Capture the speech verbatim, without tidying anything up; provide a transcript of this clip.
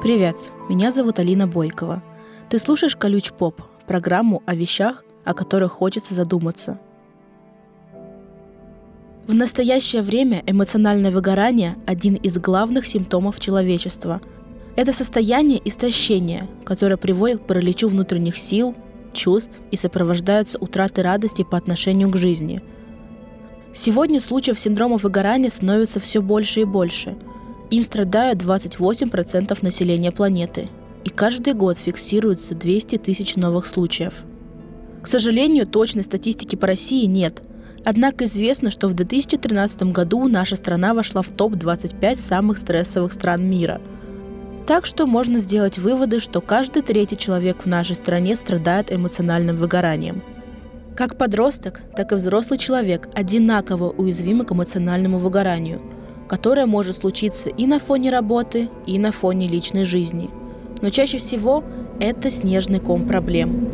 Привет, меня зовут Алина Бойкова. Ты слушаешь «Колюч Поп», программу о вещах, о которых хочется задуматься. В настоящее время эмоциональное выгорание – один из главных симптомов человечества. Это состояние истощения, которое приводит к параличу внутренних сил, чувств и сопровождается утратой радости по отношению к жизни. Сегодня случаев синдрома выгорания становится все больше и больше. Им страдают двадцать восемь процентов населения планеты, и каждый год фиксируется двести тысяч новых случаев. К сожалению, точной статистики по России нет, однако известно, что в две тысячи тринадцатом году наша страна вошла в топ двадцать пять самых стрессовых стран мира. Так что можно сделать выводы, что каждый третий человек в нашей стране страдает эмоциональным выгоранием. Как подросток, так и взрослый человек одинаково уязвимы к эмоциональному выгоранию, которое может случиться и на фоне работы, и на фоне личной жизни. Но чаще всего это снежный ком проблем.